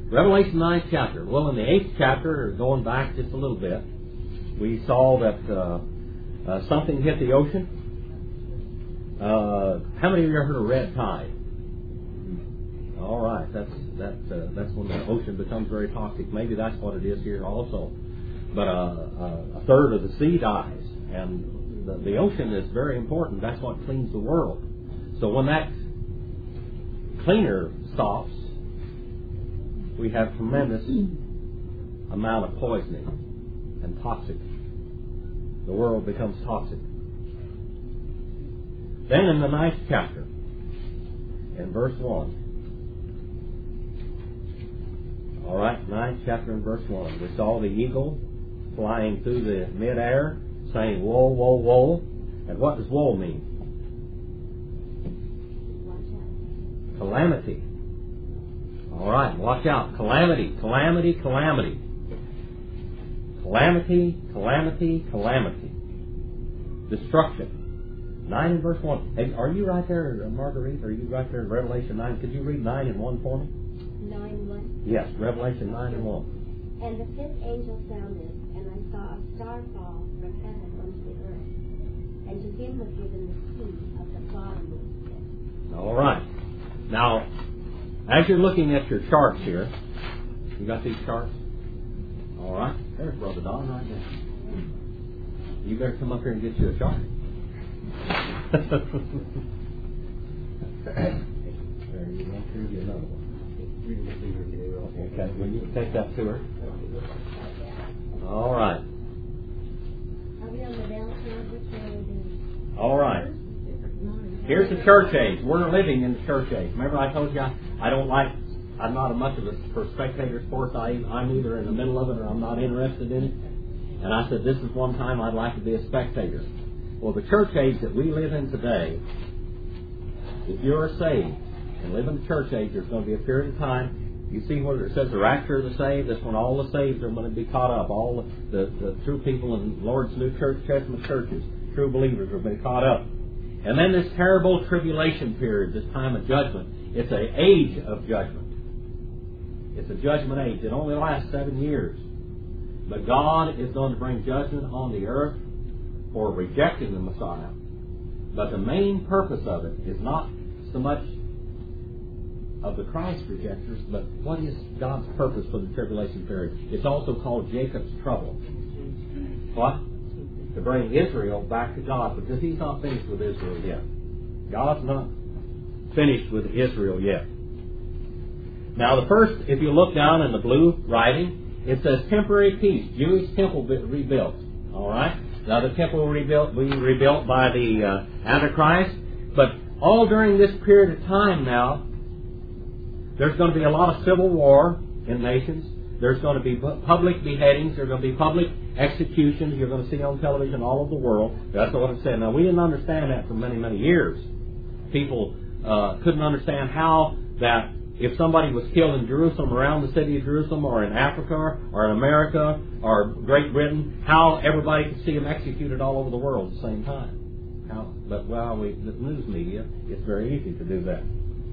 Revelation 9th chapter. Well, in the 8th chapter, going back just a little bit, we saw that something hit the ocean. How many of you ever heard of red tide? All right, that's when the ocean becomes very toxic. Maybe that's what it is here also. But a third of the sea dies, and the ocean is very important. That's what cleans the world. So when that cleaner stops, we have tremendous amount of poisoning and toxic. The world becomes toxic. Then in the 9th chapter, in verse 1. All right, 9th chapter and verse 1. We saw the eagle flying through the midair, saying, "Woe, woe, woe." And what does woe mean? Calamity. All right, watch out. Calamity, calamity, calamity. Calamity, calamity, calamity. Destruction. 9 and verse 1. Hey, are you right there, Marguerite? Are you right there in Revelation 9? Could you read 9 and 1 for me? 9:1. Yes, Revelation 9 and 1. And the fifth angel sounded, and I saw a star fall from heaven unto the earth, and to him was given the key of the bottomless pit. All right. Now, as you're looking at your charts here, you got these charts? All right. There's Brother Don right there. You better come up here and get you a chart. There you go. Here's you another one. Okay, will you take that to her? All right. Are we on the downtown? Which way are we doing? All right. Here's the church age. We're living in the church age. Remember I told you I'm not much of a for spectator sports. I'm either in the middle of it or I'm not interested in it. And I said, this is one time I'd like to be a spectator. Well, the church age that we live in today, if you're saved and live in the church age, there's going to be a period of time. You see where it says the rapture of the saved? That's when all the saved are going to be caught up. All the true people in Lord's New Church Testament churches, true believers, will be caught up. And then this terrible tribulation period, this time of judgment, it's an age of judgment. It's a judgment age. It only lasts 7 years. But God is going to bring judgment on the earth for rejecting the Messiah. But the main purpose of it is not so much of the Christ rejectors, but what is God's purpose for the tribulation period? It's also called Jacob's trouble. What? To bring Israel back to God, because He's not finished with Israel yet. God's not finished with Israel yet. Now the first, if you look down in the blue writing, it says temporary peace, Jewish temple rebuilt. All right? Now the temple will be rebuilt by the Antichrist, but all during this period of time now, there's going to be a lot of civil war in nations. There's going to be public beheadings. There's going to be public executions. You're going to see on television all over the world. That's what it said. Now, we didn't understand that for many, many years. People couldn't understand how that if somebody was killed in Jerusalem, around the city of Jerusalem, or in Africa, or in America, or Great Britain, how everybody could see them executed all over the world at the same time. The news media, it's very easy to do that.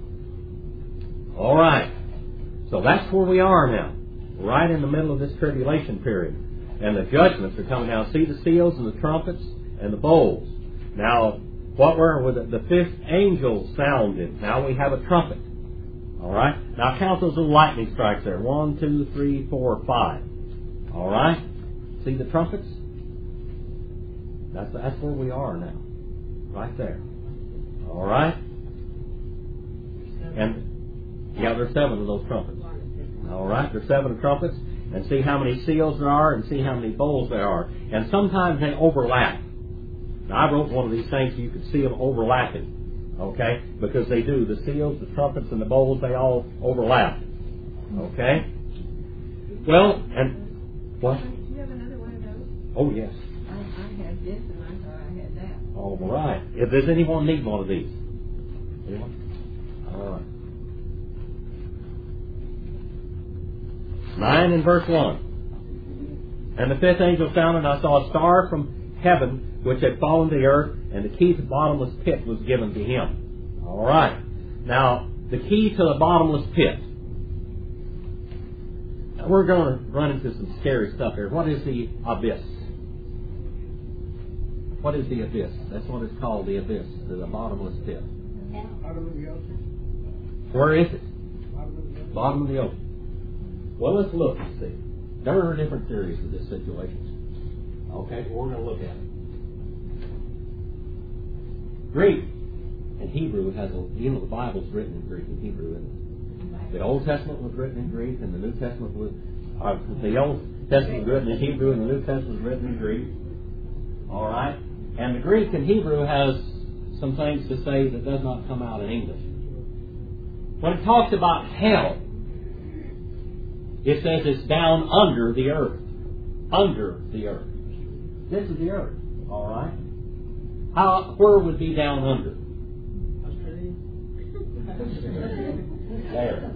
All right. So that's where we are now. Right in the middle of this tribulation period. And the judgments are coming down. See the seals and the trumpets and the bowls. Now, what were with the fifth angel sounded. Now we have a trumpet. All right. Now count those little lightning strikes there. 1, 2, 3, 4, 5. All right. See the trumpets? That's where we are now. Right there. All right. And yeah, there's 7 of those trumpets. All right, there's 7 trumpets, and see how many seals there are, and see how many bowls there are. And sometimes they overlap. Now, I wrote one of these things so you could see them overlapping. Okay, because they do. The seals, the trumpets, and the bowls, they all overlap. Okay. Well, and what? Do you have another one of those? Oh yes. I had this, and I thought I had that. All right. If does anyone need one of these? Anyone? All right. 9 and verse 1. And the fifth angel sounded, and I saw a star from heaven which had fallen to the earth, and the key to the bottomless pit was given to him. All right. Now, the key to the bottomless pit. we're going to run into some scary stuff here. What is the abyss? What is the abyss? That's what it's called, the abyss, the bottomless pit. Bottom of the ocean. Where is it? Bottom of the ocean. Bottom of the ocean. Well, let's look and see. There are different theories of this situation. Okay, we're going to look at it. Greek and Hebrew has the Bible's written in Greek and Hebrew, isn't it? The Old Testament was written in Greek, and the New Testament was the Old Testament was written in Hebrew, and the New Testament was written in Greek. All right, and the Greek and Hebrew has some things to say that does not come out in English. When it talks about hell, it says it's down under the earth. Under the earth. This is the earth. All right. Where would be down under? There.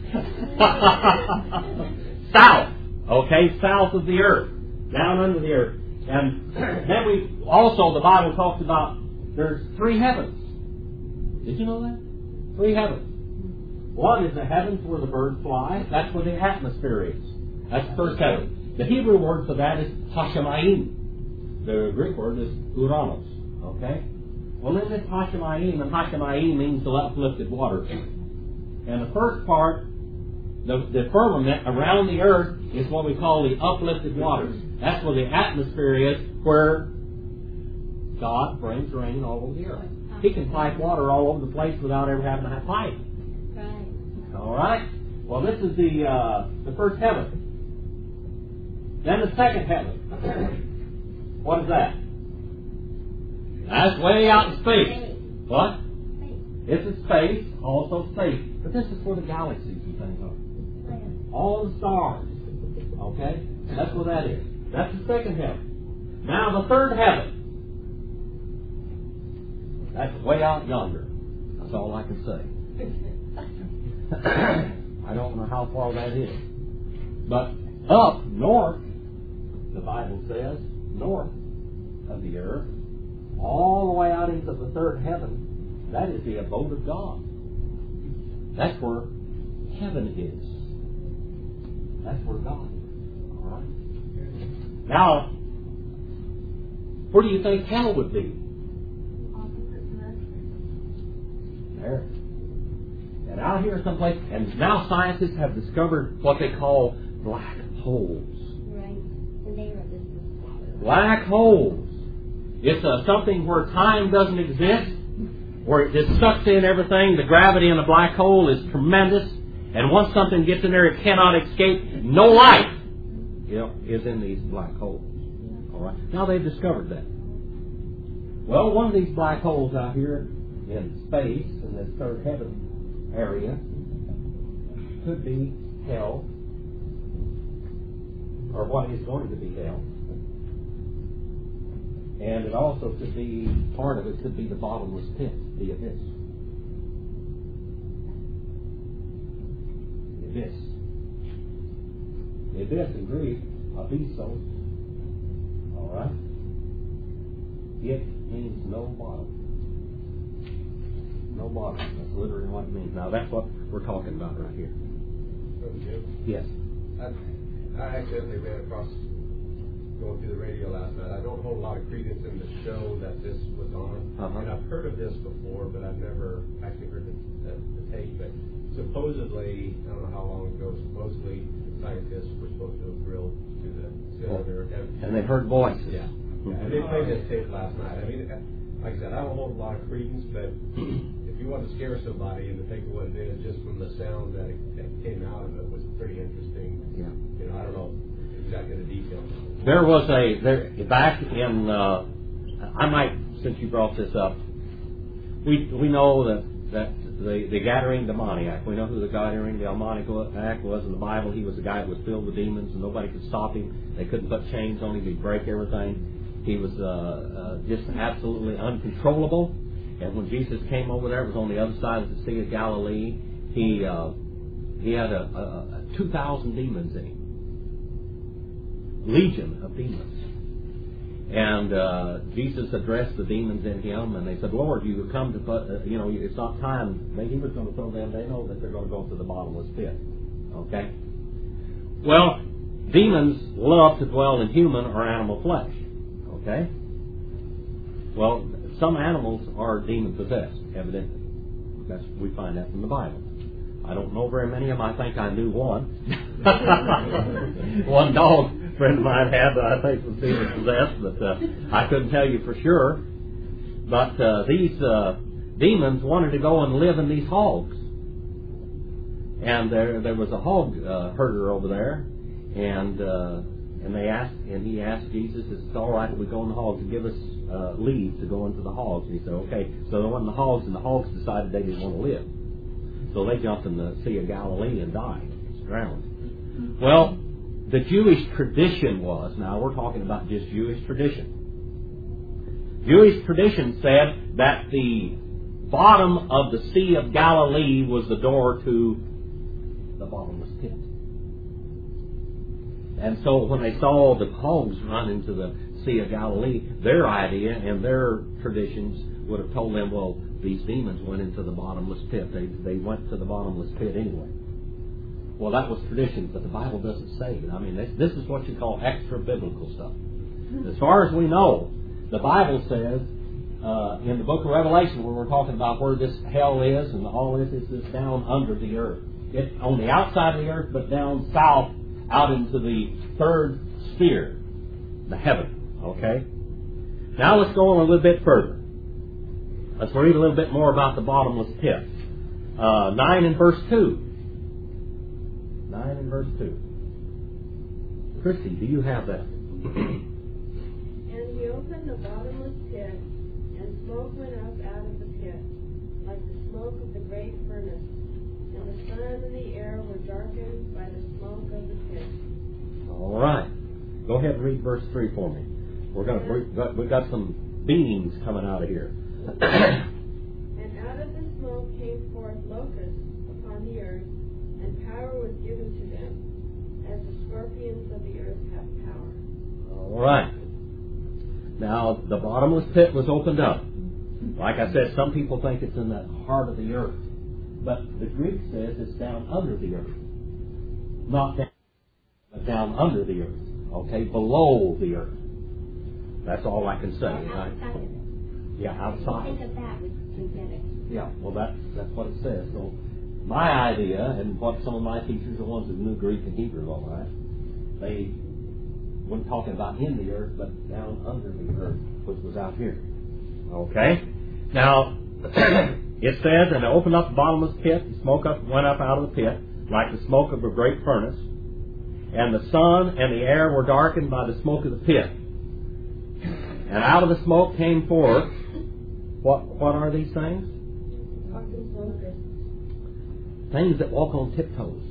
South. Okay, south of the earth. Down under the earth. And then the Bible talks about there's 3 heavens. Did you know that? 3 heavens. One is the heavens where the birds fly. That's where the atmosphere is. That's the first heaven. The Hebrew word for that is Hashemayim. The Greek word is Uranos. Okay? Well, in this Hashemayim, and Hashemayim means the uplifted waters. And the first part, the firmament around the earth, is what we call the uplifted waters. That's where the atmosphere is, where God brings rain all over the earth. He can pipe water all over the place without ever having to have pipe. Right. All right? Well, this is the first heaven. Then the second heaven. What is that? That's way out in space. What? It's in space, also space. But this is where the galaxies and things are. All the stars. Okay? That's what that is. That's the second heaven. Now the third heaven. That's way out yonder. That's all I can say. I don't know how far that is. But up north, the Bible says, north of the earth, all the way out into the third heaven, that is the abode of God. That's where heaven is. That's where God is. All right? Now, where do you think hell would be? There. And out here someplace, and now scientists have discovered what they call black holes. Right. And they are business. Black holes. It's something where time doesn't exist, where it just sucks in everything. The gravity in a black hole is tremendous, and once something gets in there, it cannot escape. No life, is in these black holes. All right. Now they've discovered that. Well, one of these black holes out here in space, in this third heaven area, could be hell, or what is going to be hell. And it also could be, part of it could be the bottomless pit, the abyss. The abyss. The abyss in Greek, abyssos. All right? It means no bottom. No bottom. That's literally what it means. Now that's what we're talking about right here. Yes. I accidentally ran across going through the radio last night. I don't hold a lot of credence in the show that this was on. And I've heard of this before, but I've never actually heard the tape. But supposedly, I don't know how long ago, supposedly scientists were supposed to have drilled to the cylinder. And they heard voices. Yeah. And they played this tape last night. I mean, like I said, I don't hold a lot of credence, but if you want to scare somebody and to think of what it is just from the sound that came out of it was pretty interesting. Yeah. I don't know exactly the details. There was back in, I might, since you brought this up, we know that the Gadarene demoniac, we know who the Gadarene demoniac was in the Bible. He was a guy that was filled with demons and nobody could stop him. They couldn't put chains on him. He'd break everything. He was just absolutely uncontrollable. And when Jesus came over there, it was on the other side of the Sea of Galilee. He had 2,000 demons in him. Legion of demons. And Jesus addressed the demons in him, and they said, Lord, you have come to put, it's not time. He was going to throw them. They know that they're going to go to the bottomless pit. Okay? Well, demons love to dwell in human or animal flesh. Okay? Well, some animals are demon-possessed, evidently. We find that from the Bible. I don't know very many of them. I think I knew one. One dog friend of mine had that I think was demon-possessed, but I couldn't tell you for sure. But these demons wanted to go and live in these hogs. And there was a hog herder over there, and he asked Jesus, "Is it all right if we go in the hogs and give us leave to go into the hogs?" And he said, "Okay." So they went in the hogs, and the hogs decided they didn't want to live. So they jumped in the Sea of Galilee and died, drowned. Well, the Jewish tradition was, now we're talking about just Jewish tradition. Jewish tradition said that the bottom of the Sea of Galilee was the door to the bottomless pit. And so when they saw the hogs run into the Sea of Galilee, their idea and their traditions would have told them, well, these demons went into the bottomless pit. They went to the bottomless pit anyway. Well, that was tradition, but the Bible doesn't say it. I mean, this is what you call extra-biblical stuff. As far as we know, the Bible says in the book of Revelation, when we're talking about where this hell is and all this is down under the earth. It's on the outside of the earth, but down south out into the third sphere, the heaven. Okay? Now let's go on a little bit further. Let's read a little bit more about the bottomless pit. 9 and verse 2. 9 and verse 2. Christy, do you have that? And he opened the bottomless pit, and smoke went up out of the pit, like the smoke of the great furnace. And the sun and the air were darkened by the smoke of the pit. All right. Go ahead and read verse 3 for me. We've got some beings coming out of here. And out of the smoke came forth locusts upon the earth, and power was given to them, as the scorpions of the earth have power. All right. Now, the bottomless pit was opened up. Like I said, some people think it's in the heart of the earth. But the Greek says it's down under the earth. Not down, but down under the earth. Okay? Below the earth. That's all I can say. Right? Yeah, outside. Think of that, we get it. Yeah, well, that's what it says. So, my idea, and what some of my teachers, the ones that knew Greek and Hebrew, all right, they weren't talking about in the earth, but down under the earth, which was out here. Okay? Now, it says, and they opened up the bottomless pit, and smoke went up out of the pit, like the smoke of a great furnace, and the sun and the air were darkened by the smoke of the pit. And out of the smoke came forth, what are these things? Things that walk on tiptoes.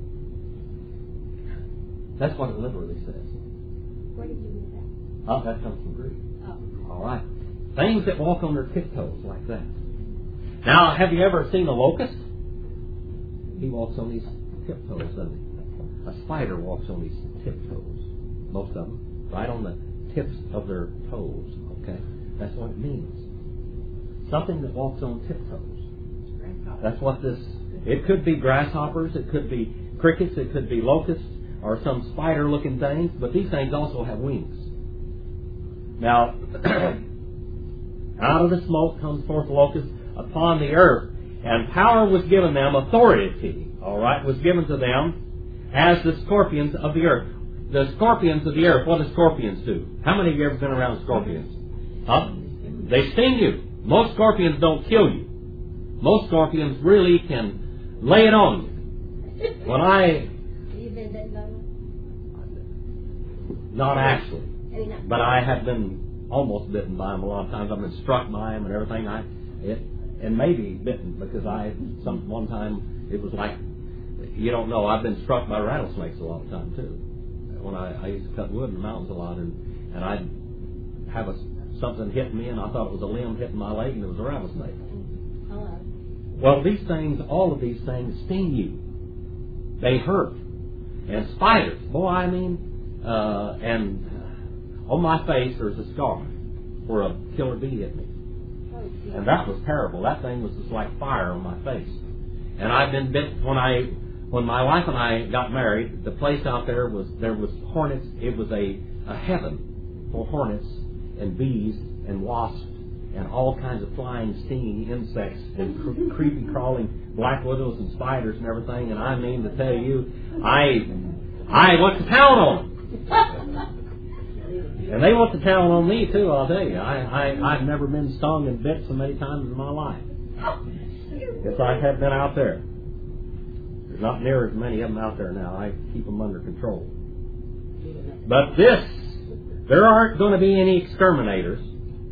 That's what it literally says. Where did you read that? Oh, that comes from Greek. Oh. All right. Things that walk on their tiptoes like that. Now, have you ever seen a locust? He walks on these tiptoes, doesn't he? A spider walks on these tiptoes. Most of them. Right on the tips of their toes. Okay? That's what it means. Something that walks on tiptoes. That's what this... It could be grasshoppers, it could be crickets, it could be locusts, or some spider-looking things, but these things also have wings. Now, out of the smoke comes forth locusts upon the earth, and power was given them, authority, all right, was given to them as the scorpions of the earth. The scorpions of the earth, what do scorpions do? How many of you have ever been around scorpions? Huh? They sting you. Most scorpions don't kill you. Most scorpions really can lay it on you. When You've been bitten by one? not actually, but I have been almost bitten by them a lot of times. I've been struck by them and everything. And maybe bitten because one time it was like, you don't know, I've been struck by rattlesnakes a lot of time too. When I used to cut wood in the mountains a lot, and I'd have something hit me, and I thought it was a limb hitting my leg, and it was a rattlesnake. Hello. Well, these things, all of these things sting you. They hurt. And spiders, boy, I mean, and on my face there's a scar where a killer bee hit me. And that was terrible. That thing was just like fire on my face. And I've been bit when I when my wife and I got married, the place out there was hornets. It was a heaven for hornets and bees and wasps and all kinds of flying, stinging insects and creepy, crawling black widows and spiders and everything. And I mean to tell you, I went to town on them. And they went to town on me too, I'll tell you. I've never been stung and bit so many times in my life as I have been out there. There's not near as many of them out there now. I keep them under control. But there aren't going to be any exterminators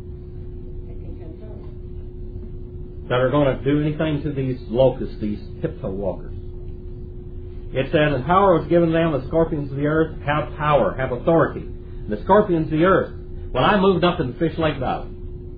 that are going to do anything to these locusts, these tiptoe walkers. It says, and power was given them, the scorpions of the earth have power, have authority. And the scorpions of the earth. When I moved up in the Fish Lake Valley,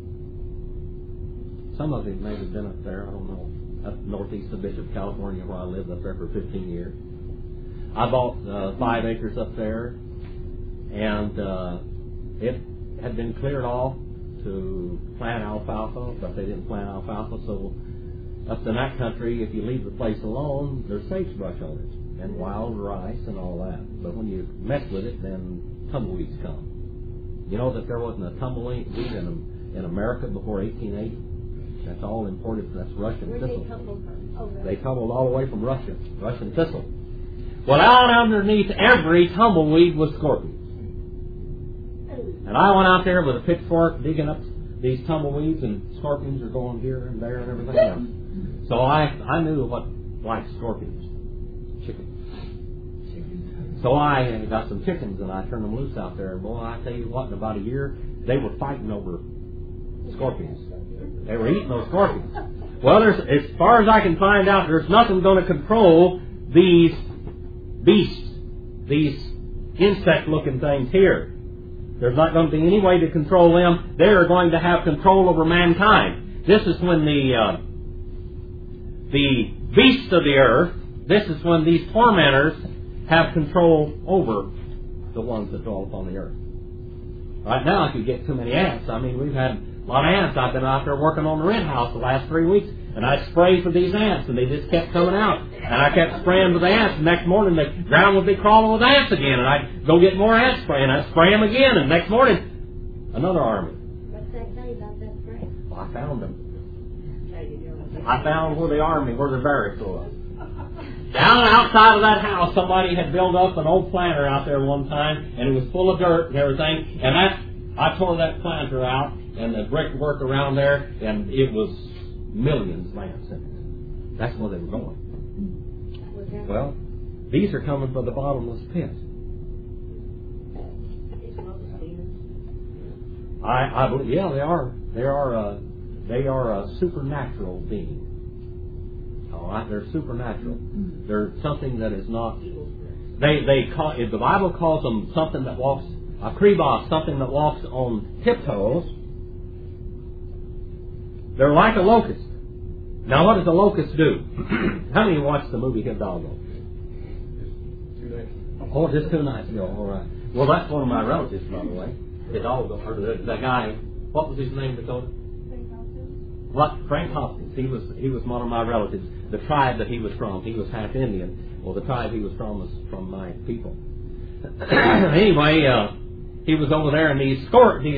some of you may have been up there, I don't know, up northeast of Bishop, California, where I lived up there for 15 years. I bought 5 acres up there, and it had been cleared off to plant alfalfa, but they didn't plant alfalfa, so up in that country, if you leave the place alone, there's sagebrush on it, and wild rice and all that. But when you mess with it, then tumbleweeds come. You know that there wasn't a tumbleweed in America before 1880? That's all imported, that's Russian Where'd thistle. they tumble from? Oh, really? They tumbled all the way from Russia, Russian thistle. Well, out underneath every tumbleweed was scorpions. And I went out there with a pitchfork digging up these tumbleweeds, and scorpions are going here and there and everything else. So I knew what like scorpions. Chickens. So I got some chickens and I turned them loose out there. And boy, I tell you what, in about a year, they were fighting over scorpions. They were eating those scorpions. Well, as far as I can find out, there's nothing going to control these beasts, these insect-looking things here. There's not going to be any way to control them. They are going to have control over mankind. This is when the beasts of the earth, this is when these tormentors have control over the ones that dwell upon the earth. Right now, if you get too many ants, I mean, we've had a lot of ants. I've been out there working on the rent house the last 3 weeks, and I sprayed for these ants, and they just kept coming out. And I kept spraying with ants, and next morning the ground would be crawling with ants again, and I'd go get more ant spray, and I'd spray them again, and next morning, another army. What's that say about that spray? Well, I found them. I found where the army, where the barracks was. Down outside of that house, somebody had built up an old planter out there one time, and it was full of dirt and everything, and I tore that planter out, and the brickwork around there, and it was millions of ants in it. That's where they were going. Well, these are coming from the bottomless pit. I believe, yeah, they are. They are a supernatural being. All right, they're supernatural. They're something that is not. They call the Bible calls them something that walks a kribos, something that walks on tiptoes. They're like a locust. Now, what does a locust do? How many watched the movie Hidalgo? Oh, just 2 nights ago. All right. Well, that's one of my relatives, by the way. Hidalgo, or the guy. What was his name, Dakota? Frank Hopkins. He was one of my relatives. The tribe that he was from, he was half Indian. Well, the tribe he was from was from my people. Anyway, he was over there, and these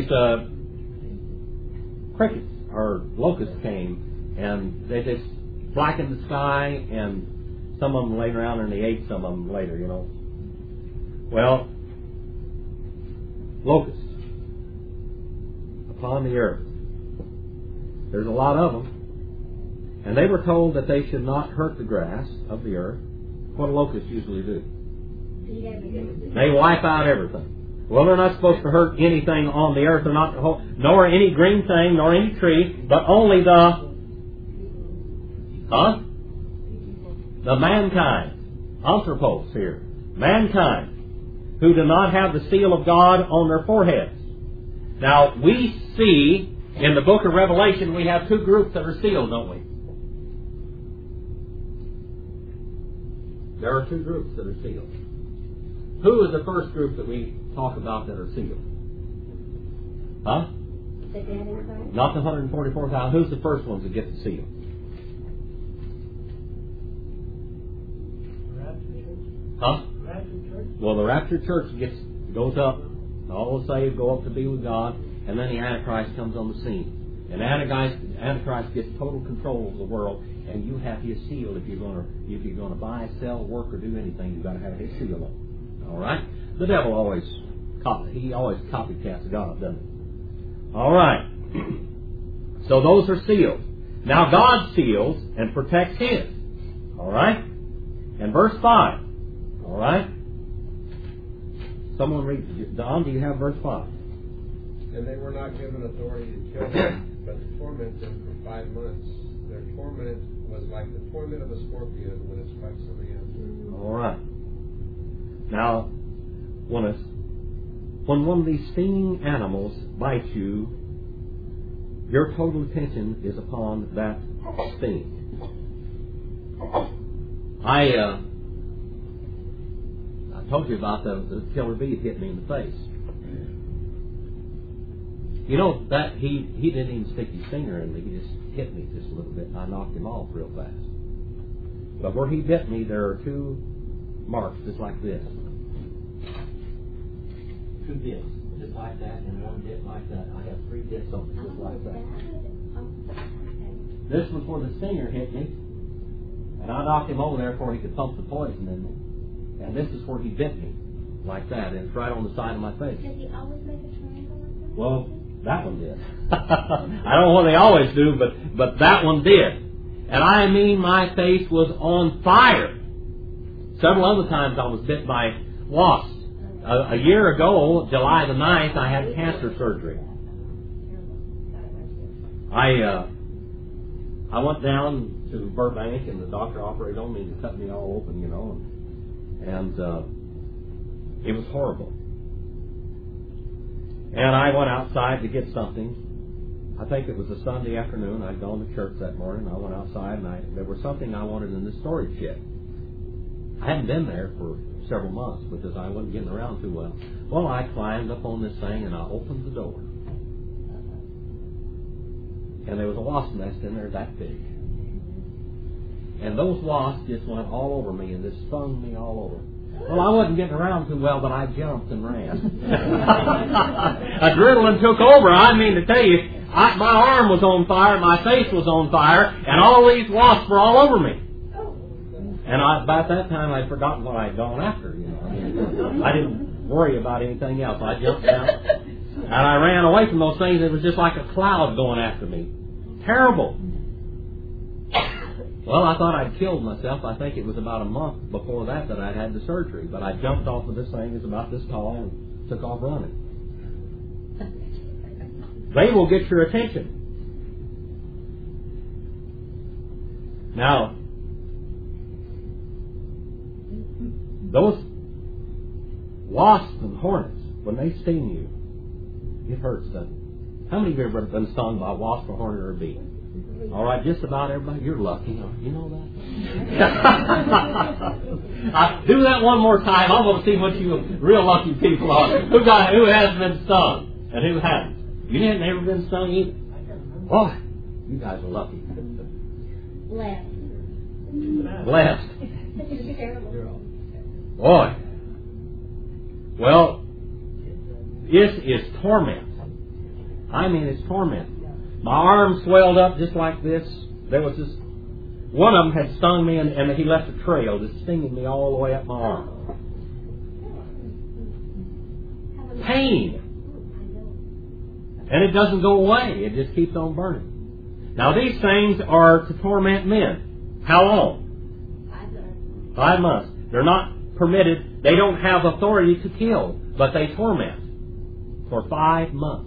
crickets or locusts came, and they just blackened the sky, and some of them laid around, and they ate some of them later. You know. Well, locusts upon the earth. There's a lot of them. And they were told that they should not hurt the grass of the earth. What do locusts usually do? They wipe out everything. Well, they're not supposed to hurt anything on the earth. They're not, nor any green thing, nor any tree, but only the mankind. Anthropos here. Mankind. Who do not have the seal of God on their foreheads. Now, we see in the book of Revelation, we have 2 groups that are sealed, don't we? There are 2 groups that are sealed. Who is the first group that we talk about that are sealed? Huh? The dead in Christ? Not the 144,000. Who's the first ones that get the seal? Huh? Rapture church? Well, the rapture church goes up. All the saved go up to be with God, and then the Antichrist comes on the scene. And Antichrist gets total control of the world, and you have his seal if you're going to buy, sell, work, or do anything. You've got to have his seal on. All right. The devil always copycats God, doesn't he? All right. So those are sealed. Now God seals and protects his. All right. And verse 5. All right. Someone read. Don, do you have verse 5? And they were not given authority to kill them, but to torment them for 5 months. Their torment was like the torment of a scorpion when it strikes somebody else. All right. Now, when one of these stinging animals bites you, your total attention is upon that sting. I told you about the killer bee hit me in the face. You know that he didn't even stick his finger in me. He just hit me just a little bit, and I knocked him off real fast. But where he bit me, there are 2 marks just like this. 2 bits, just like that, and 1 bit like that. I have 3 bits on it, just like that. This was where the stinger hit me, and I knocked him over there before he could pump the poison in me. And this is where he bit me, like that, and it's right on the side of my face. Does he always make a triangle like that? Well, that one did. I don't know what they always do, but that one did. And I mean, my face was on fire. Several other times I was bit by wasps. A year ago, July the 9th, I had cancer surgery. I went down to Burbank, and the doctor operated on me to cut me all open, you know, and it was horrible. And I went outside to get something. I think it was a Sunday afternoon. I'd gone to church that morning. I went outside, and there was something I wanted in the storage shed. I hadn't been there for several months because I wasn't getting around too well. Well, I climbed up on this thing, and I opened the door. And there was a wasp nest in there that big. And those wasps just went all over me and just stung me all over. Well, I wasn't getting around too well, but I jumped and ran. Adrenaline took over. I mean to tell you, my arm was on fire, my face was on fire, and all these wasps were all over me. And by that time, I'd forgotten what I'd gone after. You know, I didn't worry about anything else. I jumped down, and I ran away from those things. It was just like a cloud going after me. Terrible. Well, I thought I'd killed myself. I think it was about a month before that I'd had the surgery. But I jumped off of this thing. It's about this tall and took off running. They will get your attention. Now, those wasps and hornets, when they sting you, it hurts, doesn't it? How many of you have ever been stung by a wasp, or hornet, or a bee? All right, just about everybody. You're lucky. You know that? Do that one more time. I want to see what you real lucky people are. Who has been stung and who hasn't? You haven't never been stung either? Boy, you guys are lucky. Blessed. Boy. Well, this is torment. I mean, it's torment. My arm swelled up just like this. There was this, one of them had stung me, and he left a trail, just stinging me all the way up my arm. Pain. And it doesn't go away. It just keeps on burning. Now, these things are to torment men. How long? 5 months. They're not permitted. They don't have authority to kill, but they torment for 5 months.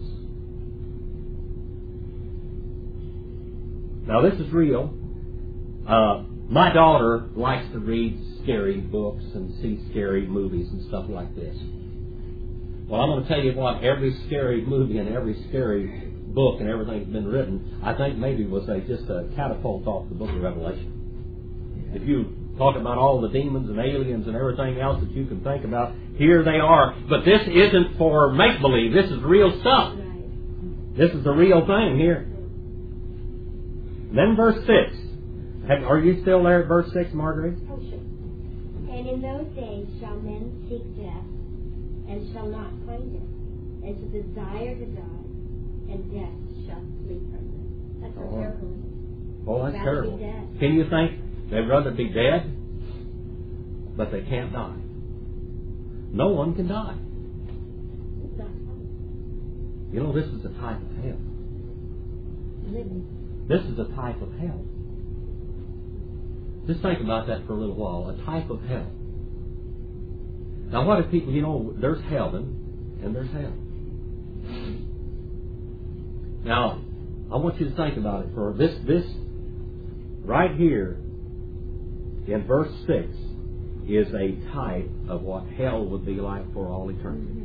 Now, this is real. My daughter likes to read scary books and see scary movies and stuff like this. Well, I'm going to tell you what, every scary movie and every scary book and everything that's been written, I think maybe was just a catapult off the book of Revelation. If you talk about all the demons and aliens and everything else that you can think about, here they are. But this isn't for make-believe. This is real stuff. This is the real thing here. Then verse 6. Are you still there at verse 6, Marguerite? Oh, sure. And And in those days shall men seek death, and shall not find it, and to desire to die, and death shall flee from them. That's a terrible. Oh, that's Rather terrible. be dead. Can you think they'd rather be dead, but they can't die? No one can die. It's not funny. You know, this is a type of hell. Living. This is a type of hell. Just think about that for a little while. A type of hell. Now, what if people, you know, there's heaven and there's hell. Now, I want you to think about it for this right here in verse 6 is a type of what hell would be like for all eternity.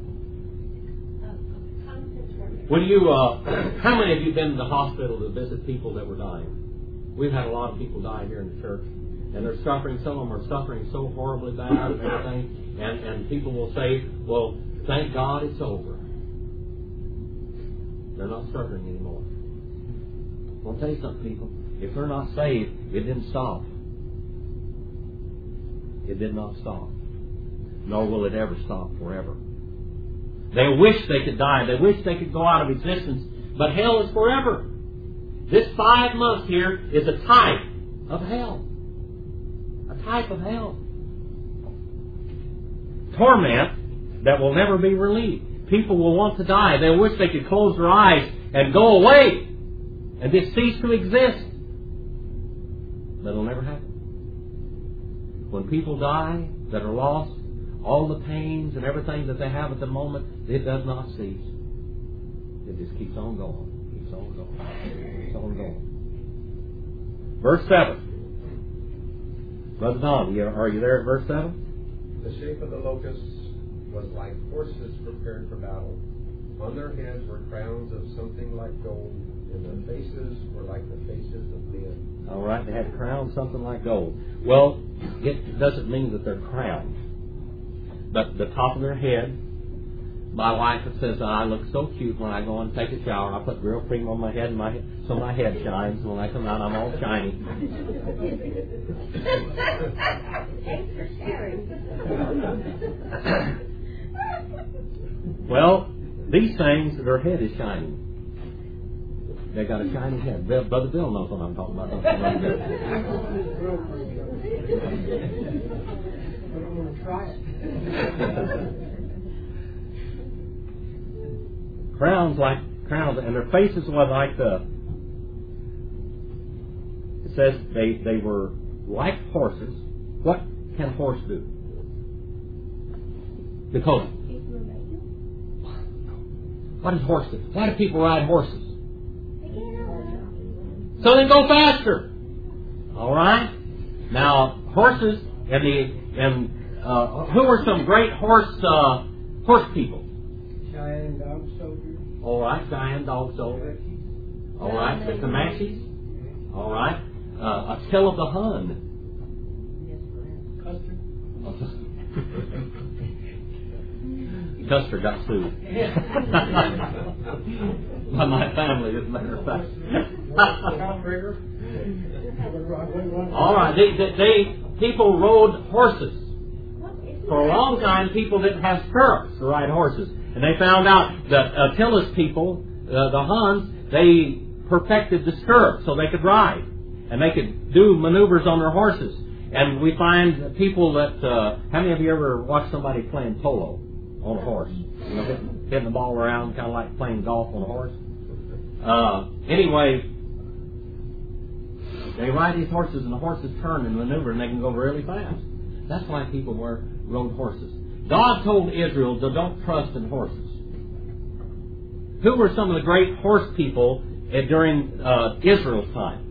How many of you been to the hospital to visit people that were dying? We've had a lot of people die here in the church, and they're suffering. Some of them are suffering so horribly bad and everything, and people will say, well, thank God it's over. They're not suffering anymore. I'll tell you something, people. If they're not saved, it didn't stop. It did not stop. Nor will it ever stop forever. They wish they could die. They wish they could go out of existence. But hell is forever. This 5 months here is a type of hell. A type of hell. Torment that will never be relieved. People will want to die. They wish they could close their eyes and go away and just cease to exist. But it'll never happen. When people die that are lost, all the pains and everything that they have at the moment, it does not cease. It just keeps on going. Keeps on going. Keeps on going. Verse 7. Brother Don, are you there at verse 7? The shape of the locusts was like horses prepared for battle. On their heads were crowns of something like gold, and their faces were like the faces of men. All right, they had crowns something like gold. Well, it doesn't mean that they're crowned. But the top of their head, my wife says I look so cute when I go and take a shower. I put real cream on my head, so my head shines. When I come out, I'm all shiny. Thanks for sharing. Well, these things, their head is shining. They got a shiny head. Brother Bill knows what I'm talking about. I don't want to try it. Crowns, and their faces were like it says they were like horses. What can a horse do? Dakota. What does horse do? Why do people ride horses? So they go faster. All right. Now horses and who are some great horse people? Cheyenne dog soldiers. All right, Cheyenne dog soldiers. All right, the Comanches. All right, Attila the Hun. Custer got sued by my family, as a matter of fact. All right, people rode horses. For a long time, people didn't have stirrups to ride horses. And they found out that Attila's people, the Huns, they perfected the stirrups so they could ride. And they could do maneuvers on their horses. And we find people that... how many of you ever watched somebody playing polo on a horse? You know, hitting the ball around, kind of like playing golf on a horse. Anyway, they ride these horses and the horses turn and maneuver and they can go really fast. That's why people rode horses. God told Israel to don't trust in horses. Who were some of the great horse people during Israel's time?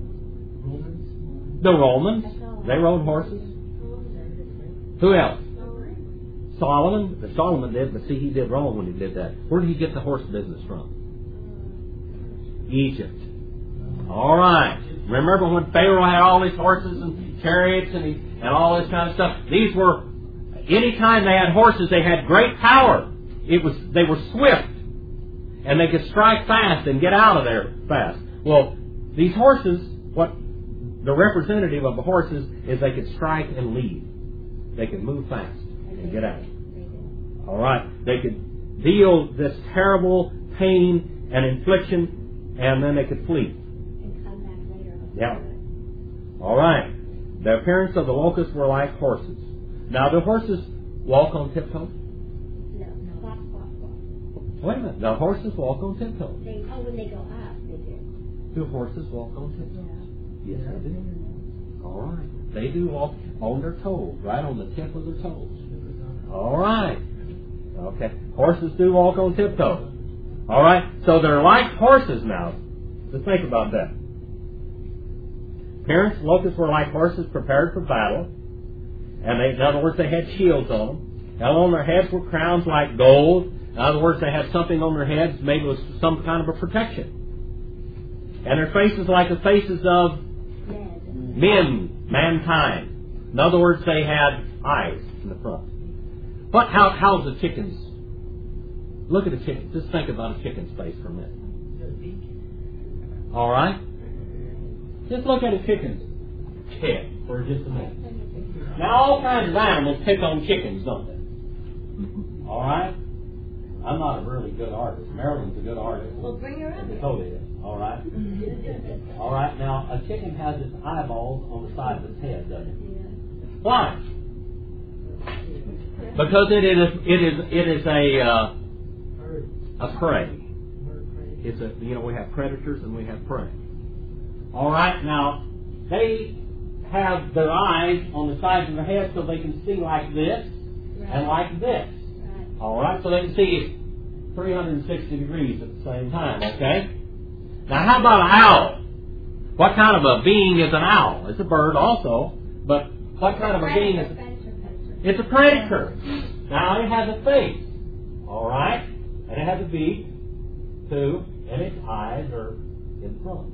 The Romans. They rode horses. Who else? Solomon. Solomon did, but see, he did wrong when he did that. Where did he get the horse business from? Egypt. All right. Remember when Pharaoh had all these horses and chariots and all this kind of stuff? These were, anytime they had horses, they had great power. They were swift. And they could strike fast and get out of there fast. Well, these horses, what the representative of the horses is they could strike and leave. They could move fast and get out. All right. They could deal this terrible pain and infliction, and then they could flee. And come back later. Yeah. All right. The appearance of the locusts were like horses. Now, do horses walk on tiptoes? No. Walk, walk, walk. Wait a minute. The horses walk on tiptoes. When they go up, they do. Do horses walk on tiptoes? Yeah. Yes, they do. All right. They do walk on their toes, right on the tip of their toes. All right. Okay. Horses do walk on tiptoes. All right. So they're like horses now. Just think about that. Appearance, locusts were like horses prepared for battle. And in other words, they had shields on them. And on their heads were crowns like gold. In other words, they had something on their heads maybe with some kind of a protection. And their faces like the faces of mankind. In other words, they had eyes in the front. But how's the chickens? Look at the chicken. Just think about a chicken's face for a minute. All right? Just look at a chicken's head for just a minute. Now, all kinds of animals pick on chickens, don't they? All right? I'm not a really good artist. Marilyn's a good artist. Well, bring her up. Totally is. All right? All right. Now, a chicken has its eyeballs on the side of its head, doesn't it? Why? Because it is a prey. It's we have predators and we have prey. All right. Now, they have their eyes on the sides of their head so they can see like this and like this. All right. So they can see 360 degrees at the same time. Okay. Now, how about an owl? What kind of a being is an owl? It's a bird also, but what kind of a being is it? It's a predator. Now, it has a face, all right? And it has a beak, too, and its eyes are in front.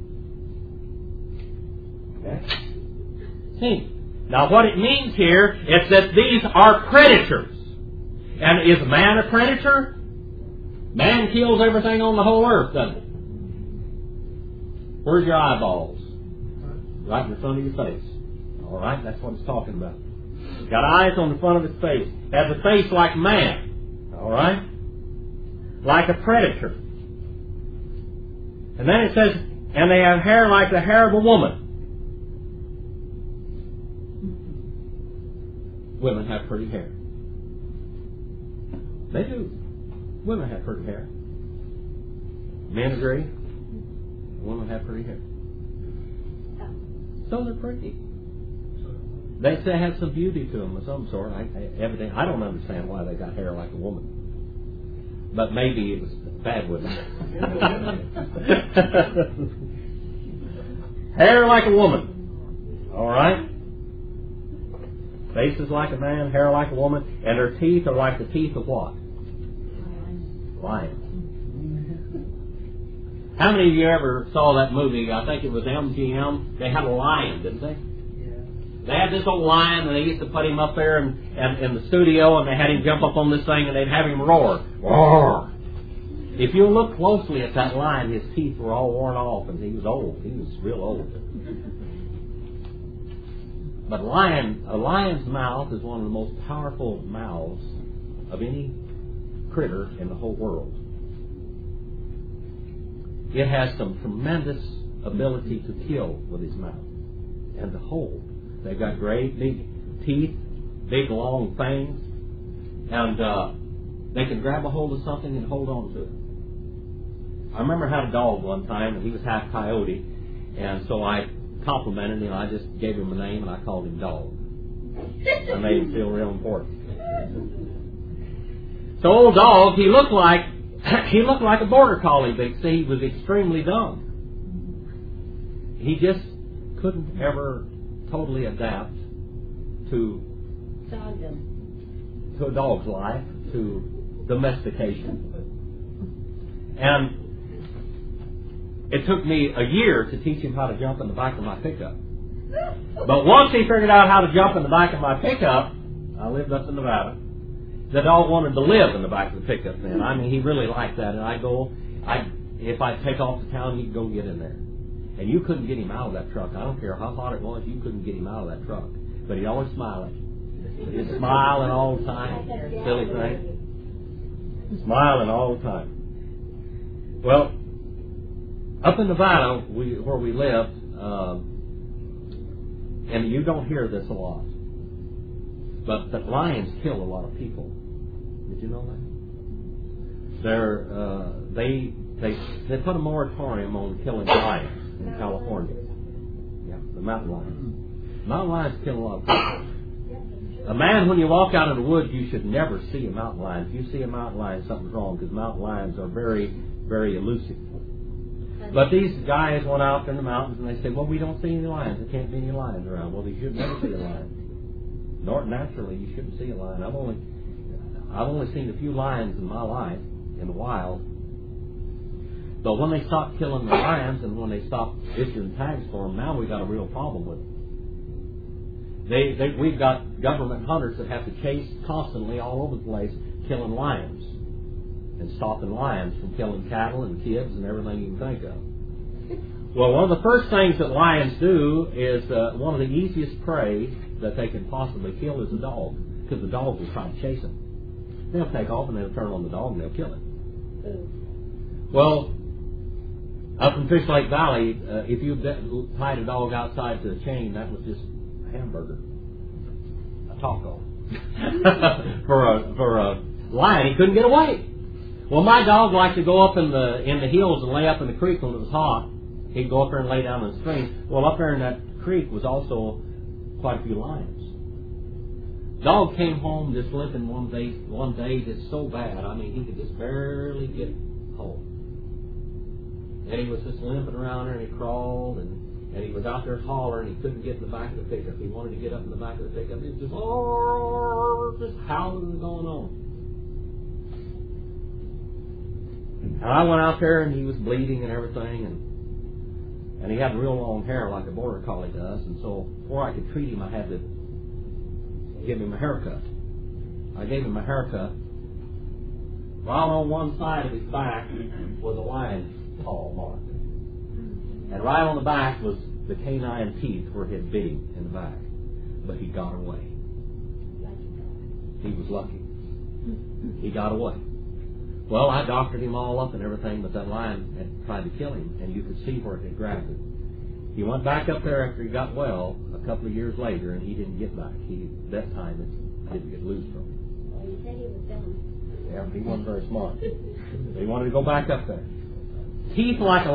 Okay? See? Now, what it means here is that these are predators. And is man a predator? Man kills everything on the whole earth, doesn't it? Where's your eyeballs? Right in the front of your face. All right? That's what it's talking about. He's got eyes on the front of his face. Has a face like man. All right? Like a predator. And then it says, and they have hair like the hair of a woman. Women have pretty hair. They do. Women have pretty hair. Men agree. Women have pretty hair. So they're pretty. They say have some beauty to them of some sort. I don't understand why they got hair like a woman. But maybe it was bad women. Hair like a woman. All right? Faces like a man, hair like a woman, and their teeth are like the teeth of what? Lions. How many of you ever saw that movie? I think it was MGM. They had a lion, didn't they? They had this old lion, and they used to put him up there in the studio, and they had him jump up on this thing, and they'd have him roar. Roar! If you look closely at that lion, his teeth were all worn off, and he was old. He was real old. But a lion's mouth is one of the most powerful mouths of any critter in the whole world. It has some tremendous ability to kill with his mouth and to hold. They've got great big teeth, big long fangs, and they can grab a hold of something and hold on to it. I remember I had a dog one time, and he was half coyote, and so I complimented him. I just gave him a name, and I called him Dog. I made him feel real important. So old Dog, he looked like a border collie, but see, he was extremely dumb. He just couldn't ever totally adapt to a dog's life, to domestication. And it took me a year to teach him how to jump in the back of my pickup. But once he figured out how to jump in the back of my pickup, I lived up in Nevada, the dog wanted to live in the back of the pickup then. I mean, he really liked that. And if I take off to town, he'd go get in there. And you couldn't get him out of that truck. I don't care how hot it was, you couldn't get him out of that truck. But he'd always smile at you. He's smiling all the time. Silly thing. Smiling all the time. Well, up in Nevada, where we live, and you don't hear this a lot, but the lions kill a lot of people. Did you know that? They put a moratorium on killing lions in California. Yeah, the mountain lions. Mountain lions kill a lot of people. A man, when you walk out in the woods, you should never see a mountain lion. If you see a mountain lion, something's wrong, because mountain lions are very, very elusive. But these guys went out in the mountains and they said, well, we don't see any lions. There can't be any lions around. Well, you should never see a lion. Nor naturally, you shouldn't see a lion. I've only seen a few lions in my life in the wild. But when they stopped killing the lions and when they stopped issuing tags for them, now we've got a real problem with them. We've got government hunters that have to chase constantly all over the place killing lions and stopping lions from killing cattle and kids and everything you can think of. Well, one of the first things that lions do is one of the easiest prey that they can possibly kill is a dog, because the dog will try to chase them. They'll take off and they'll turn on the dog and they'll kill it. Well, up in Fish Lake Valley, if you tied a dog outside to a chain, that was just a hamburger, a taco. for a lion, he couldn't get away. Well, my dog liked to go up in the hills and lay up in the creek when it was hot. He'd go up there and lay down in the stream. Well, up there in that creek was also quite a few lions. Dog came home just limping one day just so bad. I mean, he could just barely get home. And he was just limping around there, and he crawled, and he was out there hollering. He couldn't get in the back of the pickup. He wanted to get up in the back of the pickup. He was just howling and going on. And I went out there, and he was bleeding and everything, and he had real long hair like a border collie does. And so before I could treat him, I had to give him a haircut. I gave him a haircut. Right on one side of his back was a lion's paw mark. And right on the back was the canine teeth where he had bit him in the back. But he got away. He was lucky. He got away. Well, I doctored him all up and everything, but that lion had tried to kill him, and you could see where it had grabbed him. He went back up there after he got well a couple of years later, and he didn't get back. That time it didn't get loose from him. Well, you said he was dumb. Yeah, he wasn't very smart. He wanted to go back up there. Teeth like a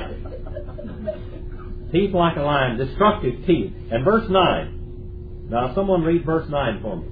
lion. Teeth like a lion. Destructive teeth. And verse 9. Now, someone read verse 9 for me.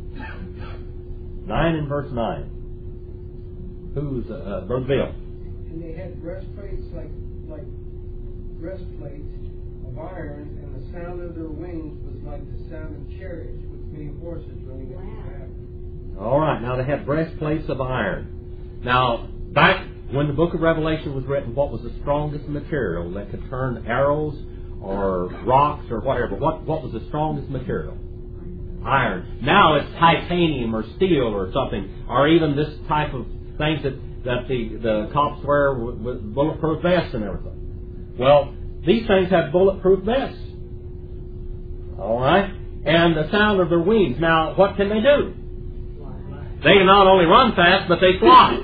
9 and verse 9. Who's Brother Bill? And they had breastplates like breastplates of iron, and the sound of their wings was like the sound of chariots with many horses running at the back. All right. Now they had breastplates of iron. Now back when the Book of Revelation was written, what was the strongest material that could turn arrows or rocks or whatever? What was the strongest material? Iron. Now it's titanium or steel or something, or even this type of things that the cops wear with bulletproof vests and everything. Well, these things have bulletproof vests. All right? And the sound of their wings. Now, what can they do? They can not only run fast, but they fly.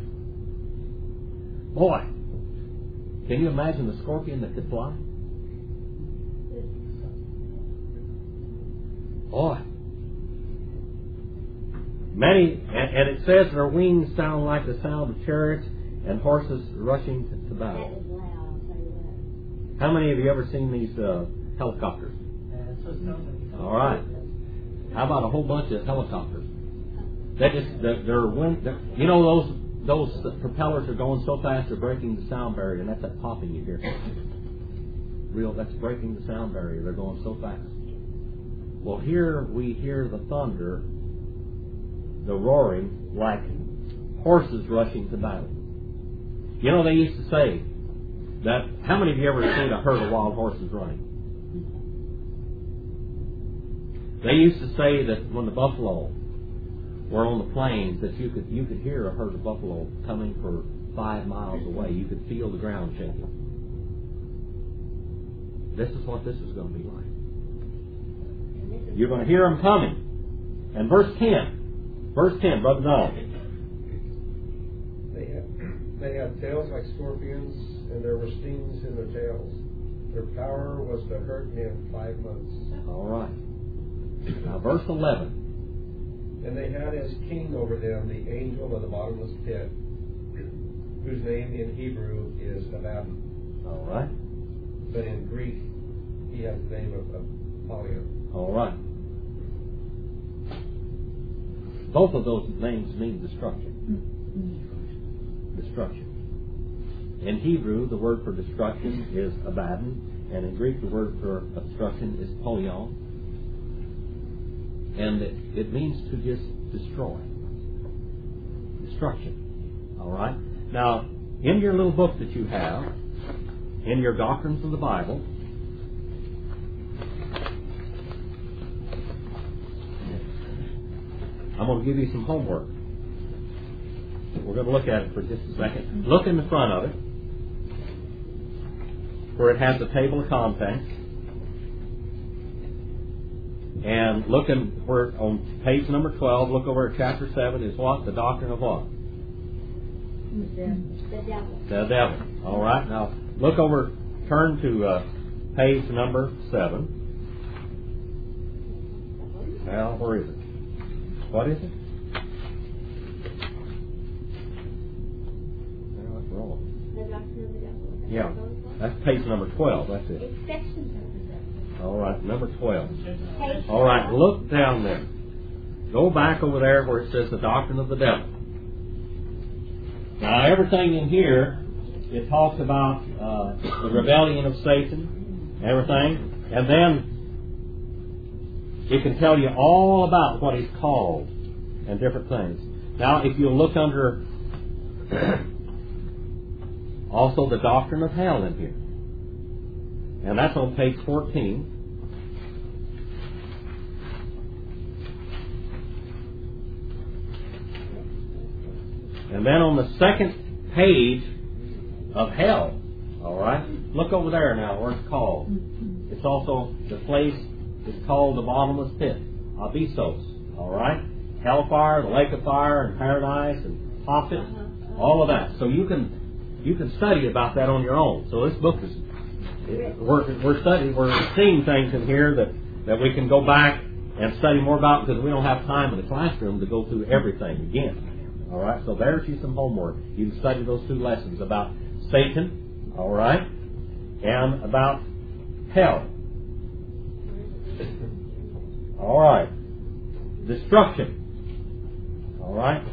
Boy, can you imagine the scorpion that could fly? Boy. Many, and it says their wings sound like the sound of chariots and horses rushing to battle. That is loud, I'll tell you that. How many of you ever seen these helicopters? All right. How about a whole bunch of helicopters? You know those propellers are going so fast they're breaking the sound barrier, and that's that popping you hear. That's breaking the sound barrier. They're going so fast. Well, here we hear the thunder, the roaring, like horses rushing to battle. You know, they used to say that, how many of you ever seen a herd of wild horses running? They used to say that when the buffalo were on the plains, that you could hear a herd of buffalo coming for 5 miles away. You could feel the ground shaking. This is what this is going to be like. You're going to hear them coming. And verse 10. Verse 10, Brother Donald. They had tails like scorpions, and there were stings in their tails. Their power was to hurt men 5 months. All right. Now, verse 11. And they had as king over them the angel of the bottomless pit, whose name in Hebrew is Abaddon. All right. But in Greek, he has the name of Apollyon. All right. Both of those names mean destruction. Destruction. In Hebrew, the word for destruction is Abaddon, and in Greek, the word for destruction is Apollyon. And it means to just destroy. Destruction. All right? Now, in your little book that you have, in your Doctrines of the Bible, I'm going to give you some homework. We're going to look at it for just a second. Look in the front of it, where it has the table of contents. And look where on page number 12, look over at chapter 7, is what? The doctrine of what? The devil. The devil. All right. Now, look over, turn to page number 7. Now, where is it? What is it? No, that's wrong. The doctrine of the devil. Yeah. That's page number 12. That's it. It's section 7. All right. Number 12. Page All right. 12. Look down there. Go back over there where it says the doctrine of the devil. Now, everything in here, it talks about the rebellion of Satan, everything, and then it can tell you all about what he's called and different things. Now, if you look under also the doctrine of hell in here, and that's on page 14. And then on the second page of hell, all right, look over there now where it's called. It's also, the place is called the bottomless pit, Abyssos, all right? Hellfire, the lake of fire, and paradise, and Tophet, all of that. So you can study about that on your own. So this book is, we're seeing things in here that we can go back and study more about, because we don't have time in the classroom to go through everything again. All right, so there's you some homework. You can study those 2 lessons about Satan, all right, and about hell. All right, destruction. All right,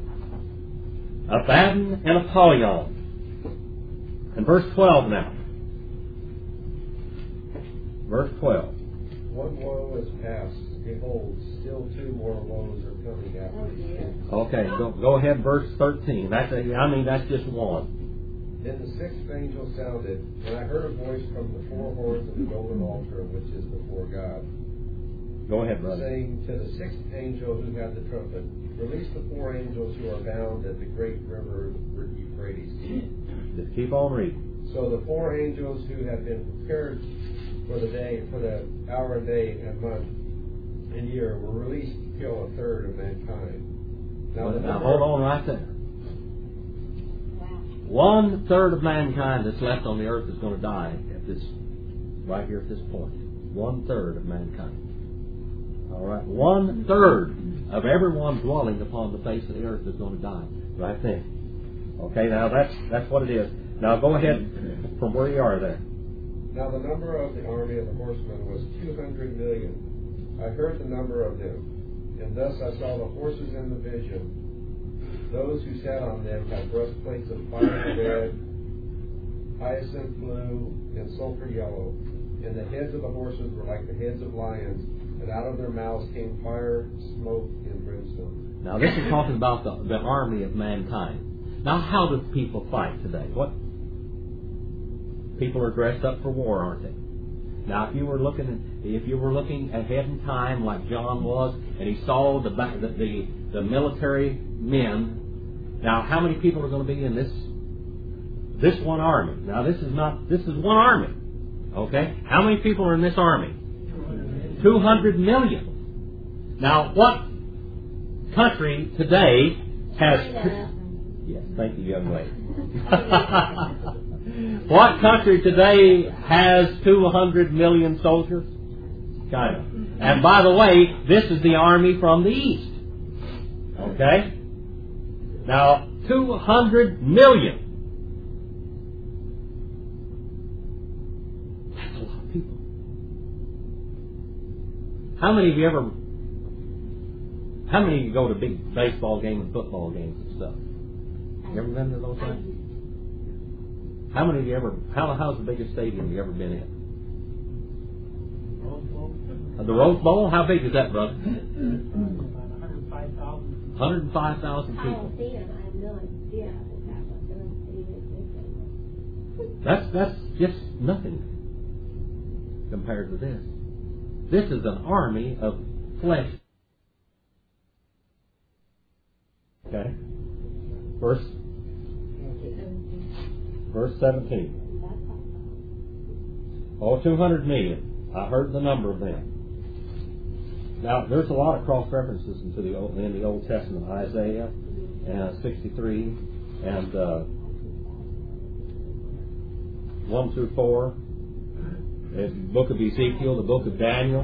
Abaddon and Apollyon. And verse 12 now. Verse 12. One woe is past. Behold, still 2 more woes are coming after these. Okay, go ahead, verse 13. That's just one. Then the 6th angel sounded, and I heard a voice from the 4 horns of the golden altar, which is before God. Go ahead, brother. Saying to the 6th angel who had the trumpet, release the 4 angels who are bound at the great river Euphrates. Just keep on reading. So the 4 angels who had been prepared for the day, for the hour and day and month and year, were released to kill 1/3 of mankind. Now hold on right there. Wow. 1/3 of mankind that's left on the earth is going to die at this, right here at this point. 1/3 of mankind. All right, 1/3 of everyone dwelling upon the face of the earth is going to die right there. Okay, now that's what it is. Now go ahead from where you are there. Now the number of the army of the horsemen was 200 million. I heard the number of them, and thus I saw the horses in the vision. Those who sat on them had breastplates of fire red, hyacinth blue, and sulfur yellow, and the heads of the horses were like the heads of lions, and out of their mouths came fire, smoke, and brimstone. Now this is talking about the army of mankind. Now how do people fight today? What? People are dressed up for war, aren't they? Now, if you were looking ahead in time, like John was, and he saw the military men. Now, how many people are going to be in this one army? Now, this is one army. Okay, how many people are in this army? 200 million. Now, country today has... Yes, thank you, young lady. What country today has 200 million soldiers? China. And by the way, this is the army from the East. Okay? Now, 200 million. That's a lot of people. How many of you go to big baseball games and football games and stuff? You ever been to those things? How many of you how's the biggest stadium you ever been in? The Rose Bowl? How big is that, brother? 105,000 people. I don't see it. I have no idea That's just nothing compared to this. This is an army of flesh. Okay? Verse 17. Oh, 200 million. I heard the number of them. Now, there's a lot of cross-references in the Old Testament. Isaiah 63 and 1 through 4. The book of Ezekiel, the book of Daniel.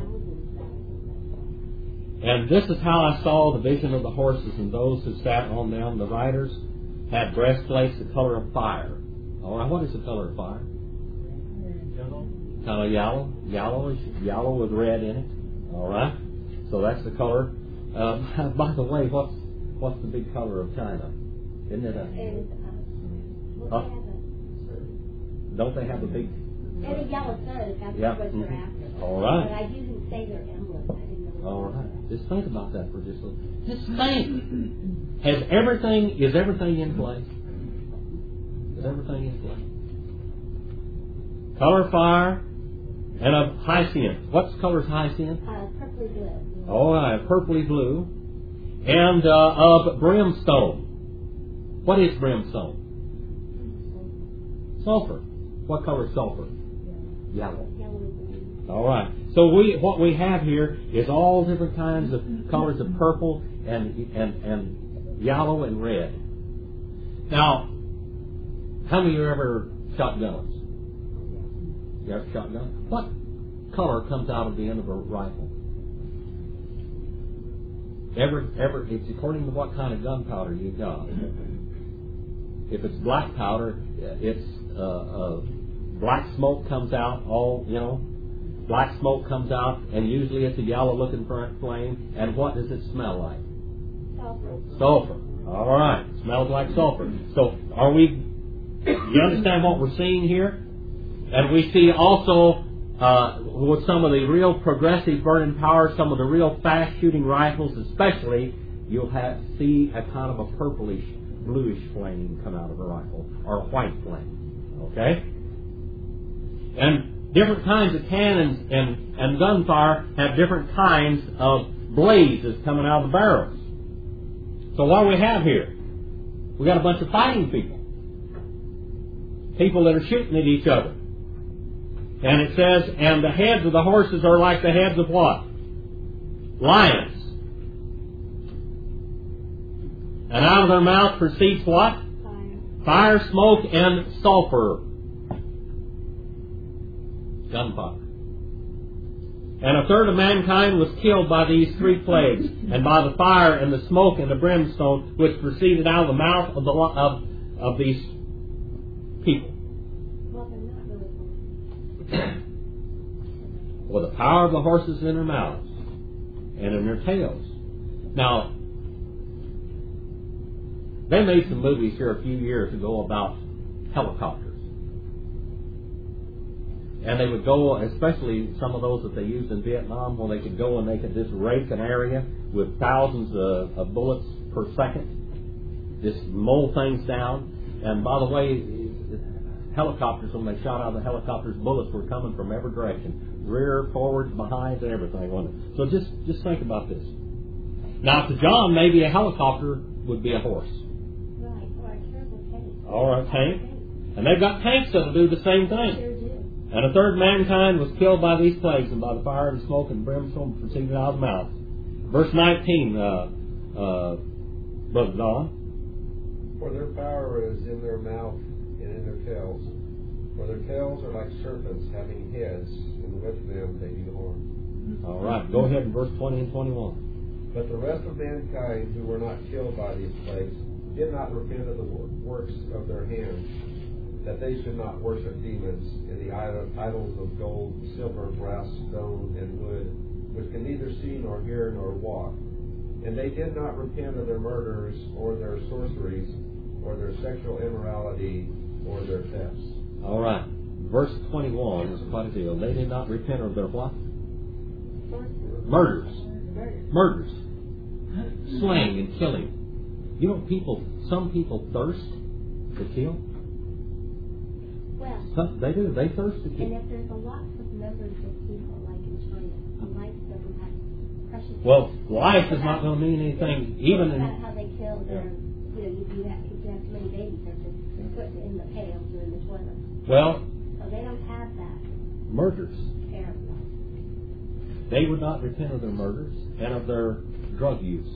And this is how I saw the vision of the horses and those who sat on them. The riders had breastplates the color of fire. All right, what is the color of fire? Yellow. Kind of yellow. Yellow with red in it. All right. So that's the color. By the way, what's the big color of China? Isn't it don't they have a big... They have a yellow sun, if that's yeah. what they're after. All right. But I didn't say their emblem. I didn't know. All right. Just think about that for just a little. Just think. Is everything in place? Is everything in place? Color fire and of hyacinth. What color is hyacinth? Purpley blue. All right, purpley blue. And of brimstone. What is brimstone? Sulfur. What color is sulfur? Yellow. All right. So what we have here is all different kinds of colors of purple and yellow and red. Now, how many of you ever shot guns? You ever shot guns? What color comes out of the end of a rifle? It's according to what kind of gunpowder you got. If it's black powder, it's black smoke comes out. Black smoke comes out, and usually it's a yellow-looking flame. And what does it smell like? Sulfur. All right, it smells like sulfur. So, you understand what we're seeing here? And we see also with some of the real progressive burning power, some of the real fast-shooting rifles, especially, you'll see a kind of a purplish, bluish flame come out of a rifle, or a white flame. Okay? And different kinds of cannons and gunfire have different kinds of blazes coming out of the barrels. So what do we have here? We got a bunch of fighting people. People that are shooting at each other. And it says, and the heads of the horses are like the heads of what? Lions. And out of their mouth proceeds what? Fire, smoke, and sulfur. Gunpowder. And a third of mankind was killed by these three plagues, and by the fire and the smoke and the brimstone which proceeded out of the mouth of these people. Well, the power of the horses in their mouths and in their tails. Now, they made some movies here a few years ago about helicopters. And they would go, especially some of those that they used in Vietnam, where they could go and they could just rake an area with thousands of bullets per second, just mow things down. And by the way, helicopters, when they shot out of the helicopters, bullets were coming from every direction. Rear, forwards, behind, and everything. So just think about this. Now, to John, maybe a helicopter would be a horse. Right, or a terrible tank. Or a tank. And they've got tanks that'll do the same thing. Sure do. And a third of mankind was killed by these plagues, and by the fire and smoke and brimstone proceeded out of the mouth. Verse 19, Brother Don? For their power is in their mouth and in their tails. For their tails are like serpents having heads, and with them they do harm. All right, go ahead in verse 20 and 21. But the rest of mankind who were not killed by these plagues did not repent of the works of their hands, that they should not worship demons and the idols of gold, silver, brass, stone, and wood, which can neither see nor hear nor walk. And they did not repent of their murders or their sorceries or their sexual immorality or their thefts. All right, verse 21 is quite a deal. They did not repent of their what? Murders. Slaying and killing. You know, some people thirst to kill. Well, They do. They thirst to and kill. if there's a lot of numbers of people, like in China, a life doesn't have precious. Well, life is not going to mean anything, even in... That's how they kill their, you have too many babies, they're just put in the pails or in the toilet. Well, So they don't have that murders. care. They would not repent of their murders and of their drug use.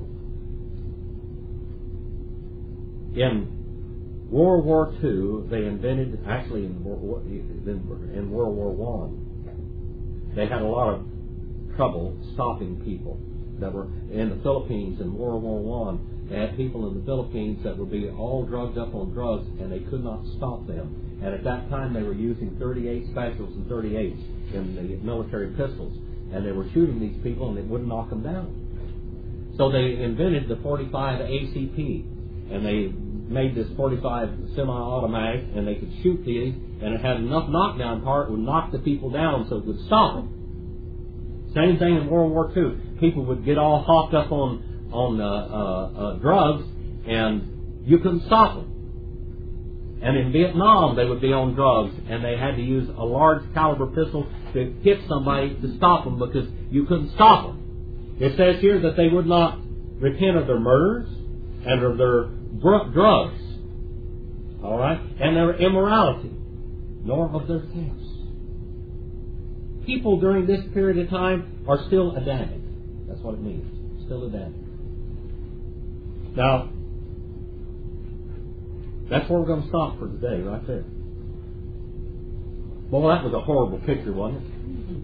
In World War II, they invented, actually in World War I, they had a lot of trouble stopping people that were in the Philippines in World War I. They had people in the Philippines that would be all drugged up on drugs, and they could not stop them. And at that time, they were using 38 specials and 38s in the military pistols, and they were shooting these people, and it wouldn't knock them down. So they invented the 45 ACP, and they made this 45 semi-automatic, and they could shoot these, and it had enough knockdown power it would knock the people down so it would stop them. Same thing in World War II. People would get all hopped up on drugs, and you couldn't stop them. And in Vietnam, they would be on drugs, and they had to use a large caliber pistol to hit somebody to stop them because you couldn't stop them. It says here that they would not repent of their murders and of their drugs, all right, and their immorality, nor of their thefts. People during this period of time are still Adamic. That's what it means. Still Adamic. Now, that's where we're going to stop for today, right there. Boy, that was a horrible picture, wasn't it?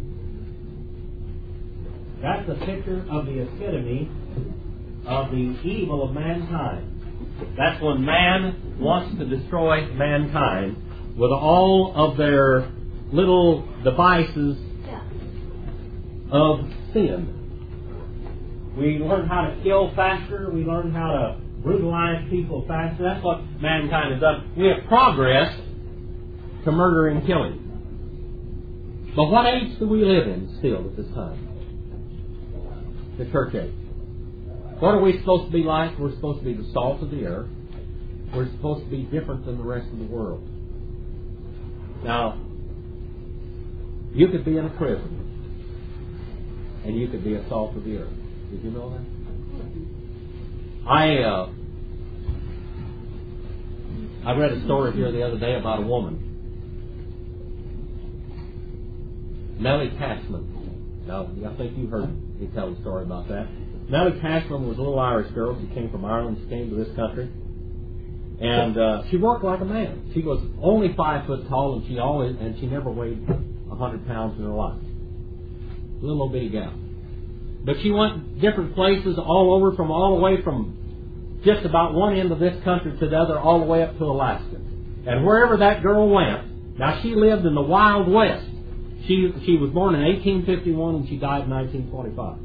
That's a picture of the epitome of the evil of mankind. That's when man wants to destroy mankind with all of their little devices of sin. We learn how to kill faster. We learn how to brutalize people faster. That's what mankind has done. We have progressed to murder and killing. But what age do we live in still at this time? The church age. What are we supposed to be like? We're supposed to be the salt of the earth. We're supposed to be different than the rest of the world. Now, you could be in a prison, and you could be a salt of the earth. Did you know that? I read a story here the other day about a woman, Nellie Cashman. Now, I think you've heard me tell the story about that. Nellie Cashman was a little Irish girl. She came from Ireland. She came to this country. And she worked like a man. She was only 5 foot tall, and she never weighed 100 pounds in her life. Little old bitty gal. But she went different places all over, all the way from just about one end of this country to the other, all the way up to Alaska. And wherever that girl went, now she lived in the Wild West. She was born in 1851 and she died in 1925.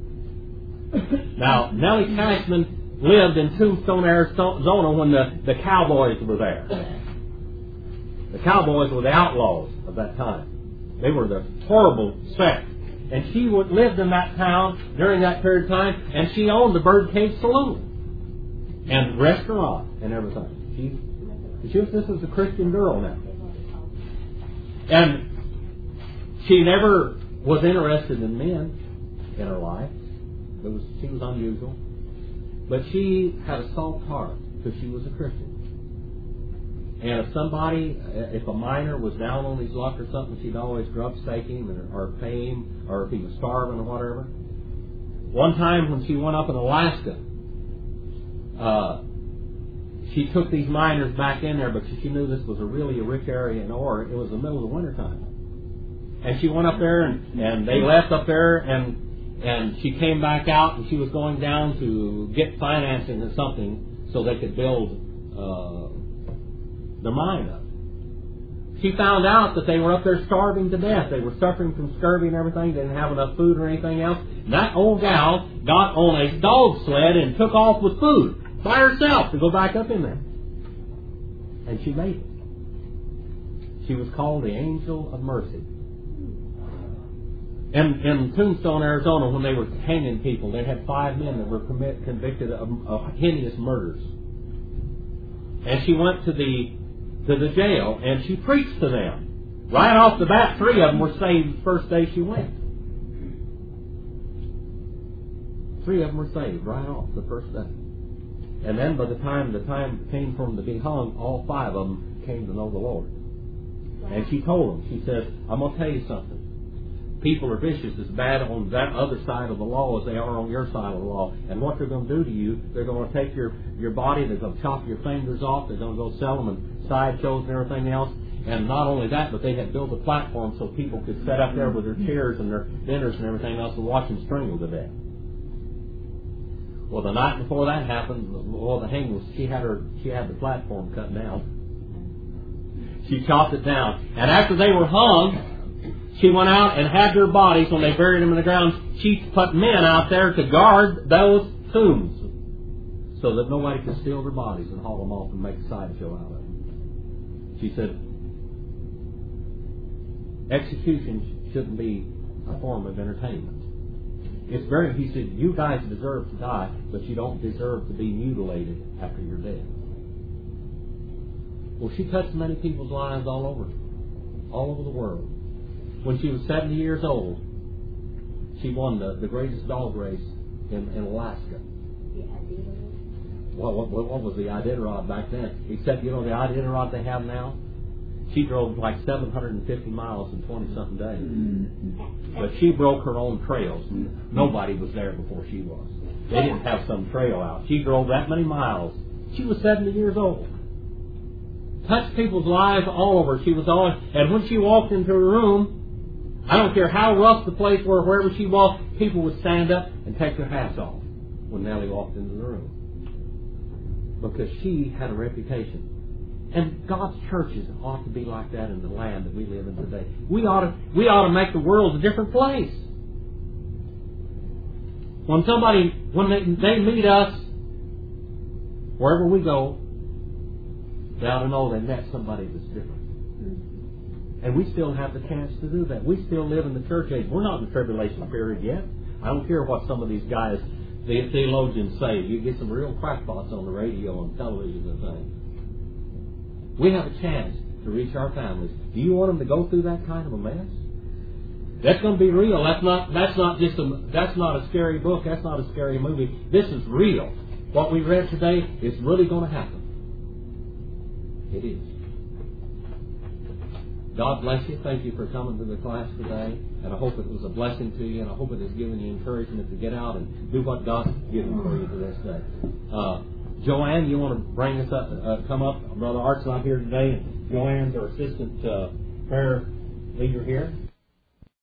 Now, Nellie Cashman lived in Tombstone, Arizona when the cowboys were there. The cowboys were the outlaws of that time. They were the horrible sect. And she lived in that town during that period of time, and she owned the Birdcage Saloon and restaurant and everything. This was a Christian girl now. And she never was interested in men in her life. She was unusual. But she had a soft heart because she was a Christian. And if a miner was down on his luck or something, she'd always grub stake him or pay him, or if he was starving or whatever. One time when she went up in Alaska, she took these miners back in there because she knew this was a rich area in ore. It was the middle of the winter time. And she went up there, and they left up there, and she came back out, and she was going down to get financing or something so they could build the mine up. She found out that they were up there starving to death. They were suffering from scurvy and everything. They didn't have enough food or anything else. And that old gal got on a dog sled and took off with food by herself to go back up in there. And she made it. She was called the Angel of Mercy. In Tombstone, Arizona, when they were hanging people, they had 5 men that were convicted of hideous murders. And she went to the jail and she preached to them. Right off the bat, 3 of them were saved the first day she went. 3 of them were saved right off the first day. And then by the time came for them to be hung, all 5 of them came to know the Lord. And she told them, she said, I'm going to tell you something. People are vicious as bad on that other side of the law as they are on your side of the law. And what they're going to do to you, they're going to take your body, they're going to chop your fingers off, they're going to go sell them in sideshows and everything else. And not only that, but they had built a platform so people could sit up there with their chairs and their dinners and everything else and watch them strangled to death. Well, the night before that happened, the hanging was, she had the platform cut down. She chopped it down. And after they were hung, she went out and had their bodies, when they buried them in the ground, she put men out there to guard those tombs so that nobody could steal their bodies and haul them off and make a sideshow out of them. She said, execution shouldn't be a form of entertainment. He said, you guys deserve to die, but you don't deserve to be mutilated after you're dead. Well, she touched many people's lives all over the world. When she was 70 years old, she won the greatest dog race in Alaska. Well, what was the Iditarod back then? Except, the Iditarod they have now, she drove like 750 miles in 20-something days. But she broke her own trails. Nobody was there before she was. They didn't have some trail out. She drove that many miles. She was 70 years old. Touched people's lives all over. She was always, and when she walked into a room, I don't care how rough the place were, wherever she walked, people would stand up and take their hats off when Nellie walked into the room. Because she had a reputation. And God's churches ought to be like that in the land that we live in today. We ought to make the world a different place. When they meet us, wherever we go, they ought to know they met somebody that's different. And we still have the chance to do that. We still live in the church age. We're not in the tribulation period yet. I don't care what some of these guys, the theologians, say. You get some real crackpots on the radio and television and things. We have a chance to reach our families. Do you want them to go through that kind of a mess? That's going to be real. That's not a scary book. That's not a scary movie. This is real. What we read today is really going to happen. It is. God bless you. Thank you for coming to the class today. And I hope it was a blessing to you. And I hope it has given you encouragement to get out and do what God's given for you to this day. Joanne, you want to bring us up, come up? Brother Art's not here today. And Joanne's our assistant prayer leader here.